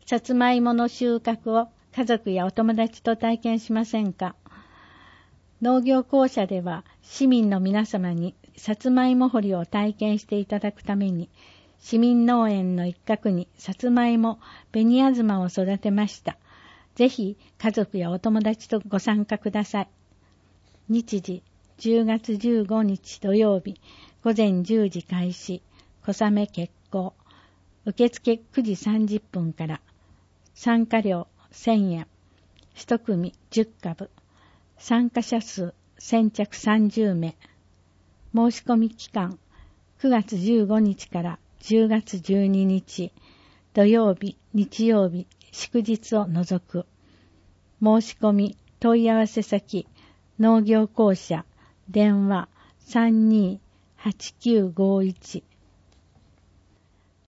さつまいもの収穫を家族やお友達と体験しませんか？農業公社では市民の皆様にさつまいも掘りを体験していただくために、市民農園の一角にさつまいも、紅あずまを育てました。ぜひ家族やお友達とご参加ください。日時10月15日土曜日午前10時開始、小雨決行。受付9時30分から。参加料1000円。1組10株。参加者数先着30名。申し込み期間9月15日から10月12日。土曜日、日曜日、祝日を除く。申し込み、問い合わせ先、農業公社、電話328951